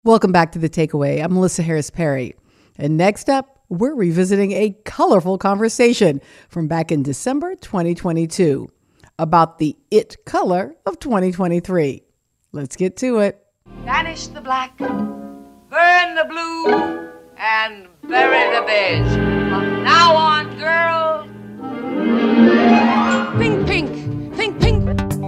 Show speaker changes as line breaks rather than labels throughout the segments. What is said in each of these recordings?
Welcome back to The Takeaway. I'm Melissa Harris Perry. And next up, we're revisiting a colorful conversation from back in December 2022 about the it color of 2023. Let's get to it.
Banish the black, burn the blue, and bury the beige. From now on, girl, think pink, think pink,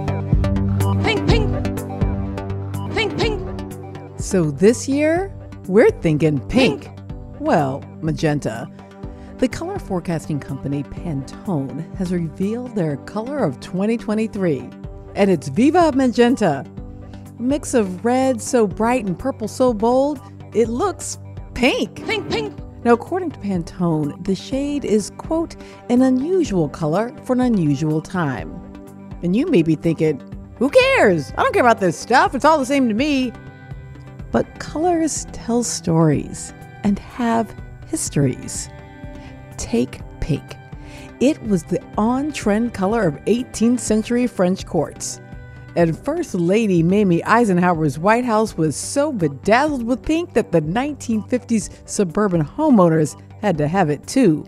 think pink, think pink.
So this year, we're thinking pink. Well, magenta. The color forecasting company Pantone has revealed their color of 2023, and it's Viva Magenta. A mix of red so bright and purple so bold, it looks pink.
Think pink.
Now, according to Pantone, the shade is, quote, an unusual color for an unusual time. And you may be thinking, who cares? I don't care about this stuff. It's all the same to me. But colors tell stories and have histories. Take pink. It was the on-trend color of 18th century French courts. And First Lady Mamie Eisenhower's White House was so bedazzled with pink that the 1950s suburban homeowners had to have it too.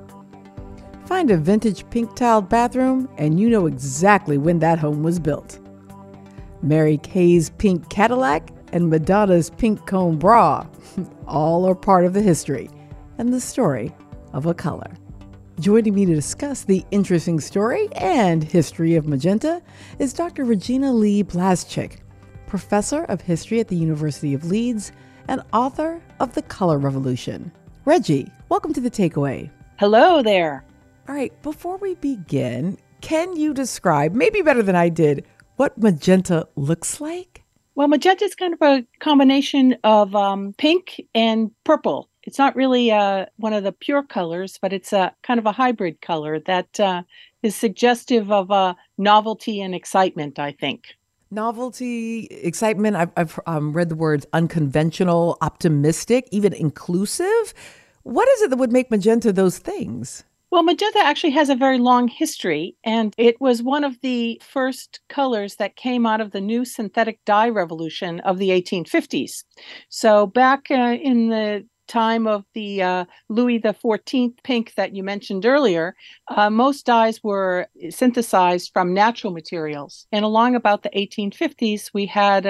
Find a vintage pink-tiled bathroom and you know exactly when that home was built. Mary Kay's pink Cadillac and Madonna's pink cone bra all are part of the history and the story of a color. Joining me to discuss the interesting story and history of magenta is Dr. Regina Lee Blaszczyk, professor of history at the University of Leeds and author of The Color Revolution. Reggie, welcome to The Takeaway.
Hello there.
All right, before we begin, can you describe, maybe better than I did, what magenta looks like?
Well, magenta is kind of a combination of pink and purple. It's not really one of the pure colors, but it's a kind of a hybrid color that is suggestive of novelty and excitement, I think.
Novelty, excitement. I've read the words unconventional, optimistic, even inclusive. What is it that would make magenta those things?
Well, magenta actually has a very long history, and it was one of the first colors that came out of the new synthetic dye revolution of the 1850s. So back in the time of the Louis XIV pink that you mentioned earlier, most dyes were synthesized from natural materials. And along about the 1850s, we had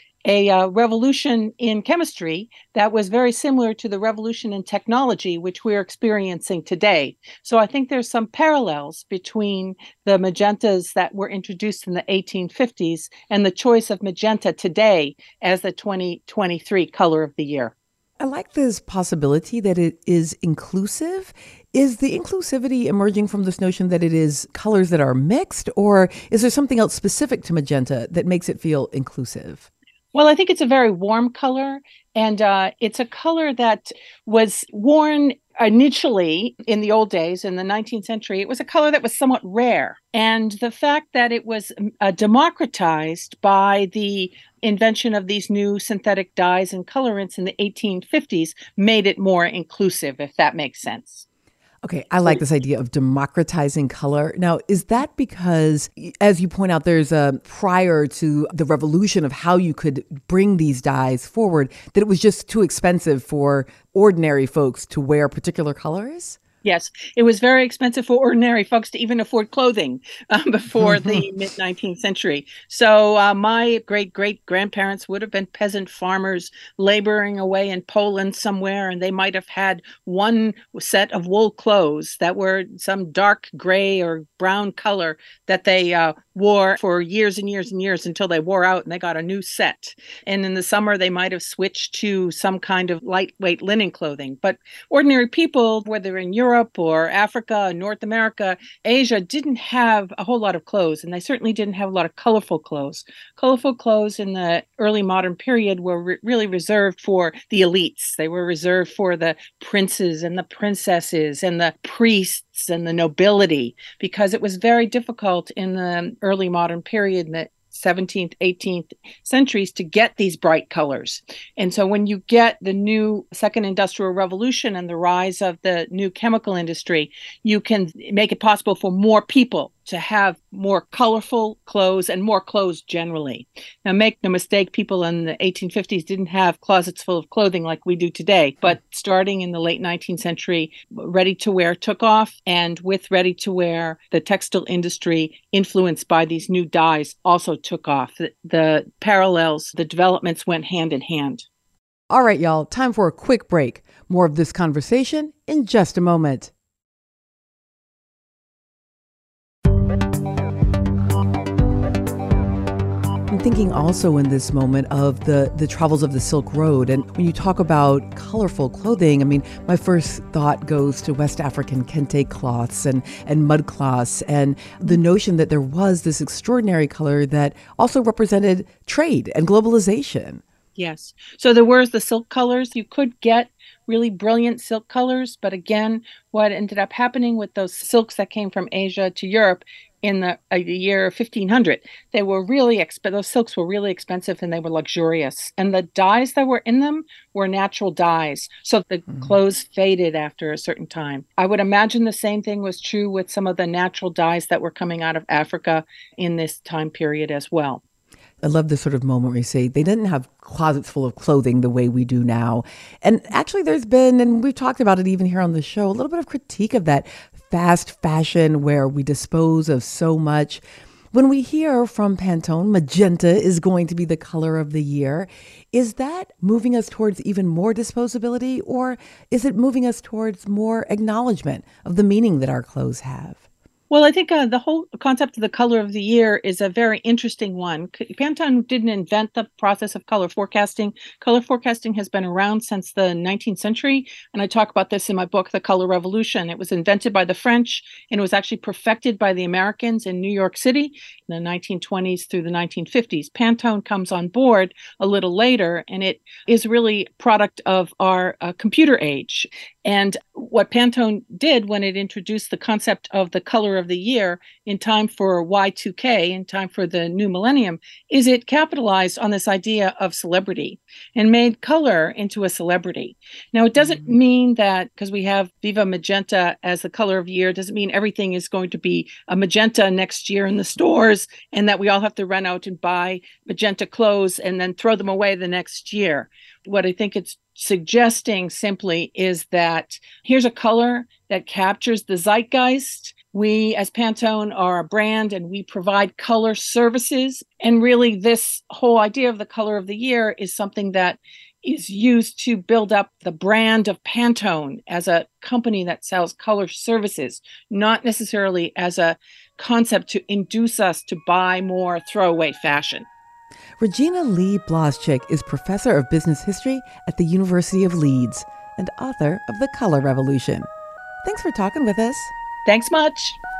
a revolution in chemistry that was very similar to the revolution in technology, which we're experiencing today. So I think there's some parallels between the magentas that were introduced in the 1850s and the choice of magenta today as the 2023 color of the year.
I like this possibility that it is inclusive. Is the inclusivity emerging from this notion that it is colors that are mixed, or is there something else specific to magenta that makes it feel inclusive?
Well, I think it's a very warm color, and it's a color that was worn initially in the old days, in the 19th century. It was a color that was somewhat rare. And the fact that it was democratized by the invention of these new synthetic dyes and colorants in the 1850s made it more inclusive, if that makes sense.
Okay, I like this idea of democratizing color. Now, is that because, as you point out, there's a prior to the revolution of how you could bring these dyes forward, that it was just too expensive for ordinary folks to wear particular colors?
Yes, it was very expensive for ordinary folks to even afford clothing before the mid-19th century. So my great-great-grandparents would have been peasant farmers laboring away in Poland somewhere, and they might have had one set of wool clothes that were some dark gray or brown color that they wore for years and years and years until they wore out and they got a new set. And in the summer, they might have switched to some kind of lightweight linen clothing. But ordinary people, whether in Europe or Africa, North America, Asia, didn't have a whole lot of clothes, and they certainly didn't have a lot of colorful clothes. Colorful clothes in the early modern period were really reserved for the elites. They were reserved for the princes and the princesses and the priests and the nobility, because it was very difficult in the early modern period that 17th, 18th centuries to get these bright colors. And so when you get the new second industrial revolution and the rise of the new chemical industry, you can make it possible for more people to have more colorful clothes and more clothes generally. Now, make no mistake, people in the 1850s didn't have closets full of clothing like we do today. But starting in the late 19th century, ready-to-wear took off. And with ready-to-wear, the textile industry, influenced by these new dyes, also took off. The parallels, the developments went hand in hand.
All right, y'all, time for a quick break. More of this conversation in just a moment. I'm thinking also in this moment of the travels of the Silk Road. And when you talk about colorful clothing, I mean, my first thought goes to West African kente cloths and mud cloths, and the notion that there was this extraordinary color that also represented trade and globalization.
Yes. So there were the silk colors. You could get really brilliant silk colors. But again, what ended up happening with those silks that came from Asia to Europe in the year 1500, they were really those silks were really expensive and they were luxurious. And the dyes that were in them were natural dyes. So the clothes faded after a certain time. I would imagine the same thing was true with some of the natural dyes that were coming out of Africa in this time period as well.
I love this sort of moment where you say they didn't have closets full of clothing the way we do now. And actually there's been, and we've talked about it even here on the show, a little bit of critique of that fast fashion where we dispose of so much. When we hear from Pantone, magenta is going to be the color of the year. Is that moving us towards even more disposability, or is it moving us towards more acknowledgement of the meaning that our clothes have?
Well, I think the whole concept of the color of the year is a very interesting one. Pantone didn't invent the process of color forecasting. Color forecasting has been around since the 19th century, and I talk about this in my book, The Color Revolution. It was invented by the French, and it was actually perfected by the Americans in New York City in the 1920s through the 1950s. Pantone comes on board a little later, and it is really a product of our computer age. And what Pantone did when it introduced the concept of the color of the year in time for Y2K, in time for the new millennium, is it capitalized on this idea of celebrity and made color into a celebrity. Now, it doesn't mean that because we have Viva Magenta as the color of the year, doesn't mean everything is going to be a magenta next year in the stores and that we all have to run out and buy magenta clothes and then throw them away the next year. What I think it's suggesting simply is that here's a color that captures the zeitgeist. We, as Pantone, are a brand and we provide color services. And really, this whole idea of the color of the year is something that is used to build up the brand of Pantone as a company that sells color services, not necessarily as a concept to induce us to buy more throwaway fashion.
Regina Lee Blaszczyk is professor of business history at the University of Leeds and author of The Color Revolution. Thanks for talking with us.
Thanks much.